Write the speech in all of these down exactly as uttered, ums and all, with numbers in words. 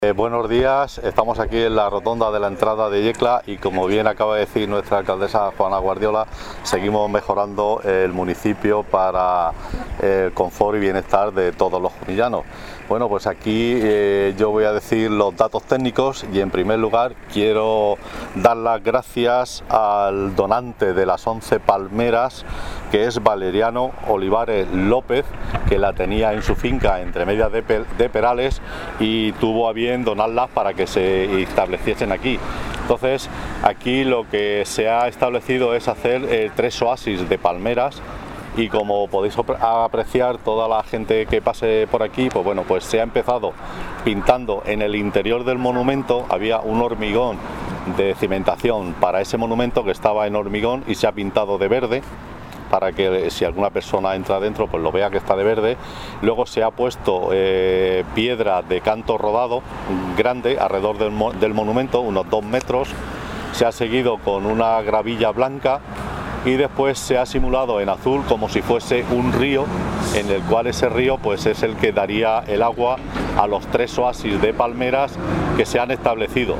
Eh, buenos días, estamos aquí en la rotonda de la entrada de Yecla y como bien acaba de decir nuestra alcaldesa Juana Guardiola, seguimos mejorando el municipio para el confort y bienestar de todos los junillanos. Bueno, pues aquí eh, yo voy a decir los datos técnicos y en primer lugar quiero dar las gracias al donante de las once palmeras, que es Valeriano Olivares López, que la tenía en su finca entre medias de, de Perales y tuvo a bien donarlas para que se estableciesen aquí. Entonces aquí lo que se ha establecido es hacer eh, tres oasis de palmeras y como podéis apreciar, toda la gente que pase por aquí, pues bueno, pues se ha empezado pintando en el interior del monumento. Había un hormigón de cimentación para ese monumento que estaba en hormigón y se ha pintado de verde, para que si alguna persona entra dentro pues lo vea que está de verde. Luego se ha puesto eh, piedra de canto rodado grande alrededor del, mo del monumento, unos dos metros. Se ha seguido con una gravilla blanca y después se ha simulado en azul como si fuese un río, en el cual ese río pues es el que daría el agua a los tres oasis de palmeras que se han establecido.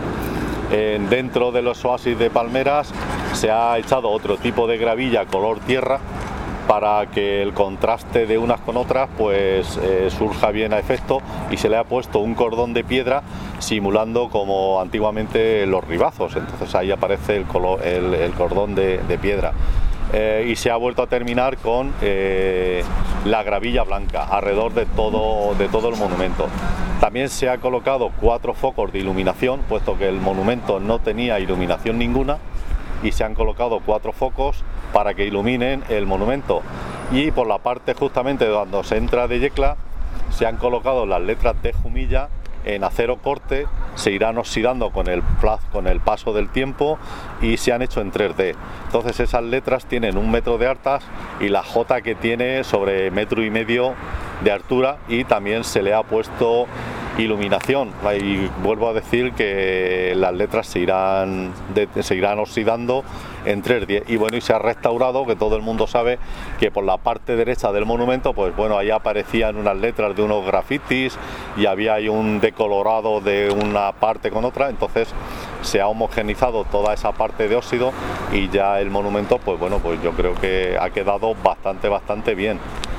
Eh, dentro de los oasis de palmeras se ha echado otro tipo de gravilla color tierra para que el contraste de unas con otras pues eh, surja bien a efecto, y se le ha puesto un cordón de piedra simulando como antiguamente los ribazos. Entonces ahí aparece el, color, el, el cordón de, de piedra. Eh, y se ha vuelto a terminar con eh, la gravilla blanca alrededor de todo, de todo el monumento. También se ha colocado cuatro focos de iluminación, puesto que el monumento no tenía iluminación ninguna, y se han colocado cuatro focos para que iluminen el monumento. Y por la parte justamente cuando se entra de Yecla se han colocado las letras de Jumilla en acero corte, se irán oxidando con el, con el paso del tiempo y se han hecho en tres D. Entonces esas letras tienen un metro de altas y la J que tiene sobre metro y medio de altura, y también se le ha puesto iluminación. Y vuelvo a decir que las letras se irán, de, se irán oxidando en tres D. Y bueno, y se ha restaurado, que todo el mundo sabe que por la parte derecha del monumento, pues bueno, ahí aparecían unas letras de unos grafitis y había ahí un decolorado de una parte con otra. Entonces se ha homogenizado toda esa parte de óxido y ya el monumento, pues bueno, pues yo creo que ha quedado bastante, bastante bien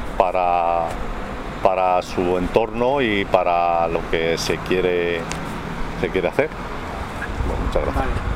para para su entorno y para lo que se quiere, se quiere hacer. Bueno, muchas gracias. Vale.